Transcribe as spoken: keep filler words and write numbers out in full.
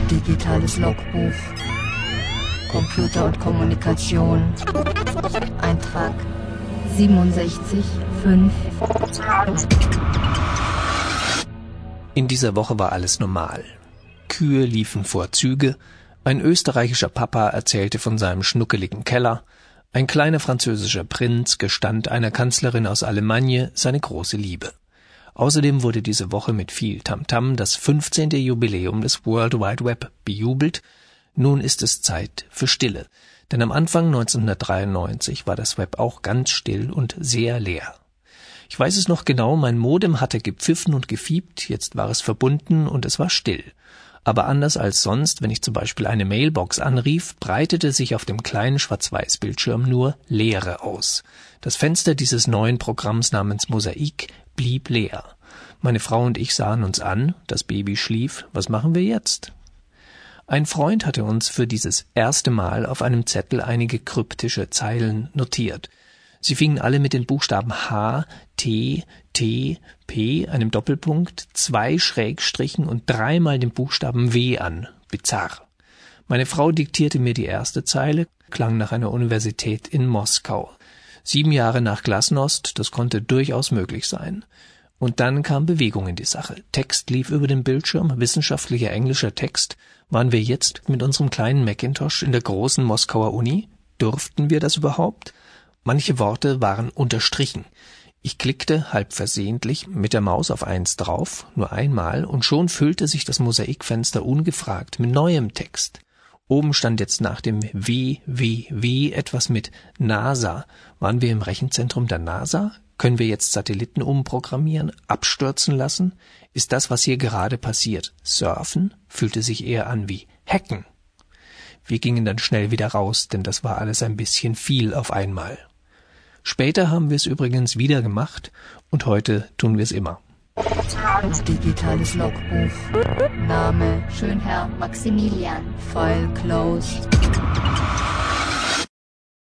Digitales Logbuch. Computer und Kommunikation. Eintrag siebenundsechzig fünf. In dieser Woche war alles normal. Kühe liefen vor Züge, ein österreichischer Papa erzählte von seinem schnuckeligen Keller, ein kleiner französischer Prinz gestand einer Kanzlerin aus Allemagne seine große Liebe. Außerdem wurde diese Woche mit viel Tamtam das fünfzehnte Jubiläum des World Wide Web bejubelt. Nun ist es Zeit für Stille, denn am Anfang neunzehnhundertdreiundneunzig war das Web auch ganz still und sehr leer. Ich weiß es noch genau, mein Modem hatte gepfiffen und gefiebt, jetzt war es verbunden und es war still. Aber anders als sonst, wenn ich zum Beispiel eine Mailbox anrief, breitete sich auf dem kleinen Schwarz-Weiß-Bildschirm nur Leere aus. Das Fenster dieses neuen Programms namens Mosaik blieb leer. Meine Frau und ich sahen uns an, das Baby schlief, was machen wir jetzt? Ein Freund hatte uns für dieses erste Mal auf einem Zettel einige kryptische Zeilen notiert. Sie fingen alle mit den Buchstaben H, T, T, P, einem Doppelpunkt, zwei Schrägstrichen und dreimal dem Buchstaben W an. Bizarr. Meine Frau diktierte mir die erste Zeile, klang nach einer Universität in Moskau. Sieben Jahre nach Glasnost, das konnte durchaus möglich sein. Und dann kam Bewegung in die Sache. Text lief über den Bildschirm, wissenschaftlicher englischer Text. Waren wir jetzt mit unserem kleinen Macintosh in der großen Moskauer Uni? Durften wir das überhaupt? Manche Worte waren unterstrichen. Ich klickte halb versehentlich mit der Maus auf eins drauf, nur einmal, und schon füllte sich das Mosaikfenster ungefragt mit neuem Text. Oben stand jetzt nach dem W, W, W etwas mit NASA. Waren wir im Rechenzentrum der NASA? Können wir jetzt Satelliten umprogrammieren, abstürzen lassen? Ist das, was hier gerade passiert, Surfen? Fühlte sich eher an wie Hacken. Wir gingen dann schnell wieder raus, denn das war alles ein bisschen viel auf einmal. Später haben wir es übrigens wieder gemacht und heute tun wir es immer. Digitales Logbuch. Name Schönherr Maximilian. File closed.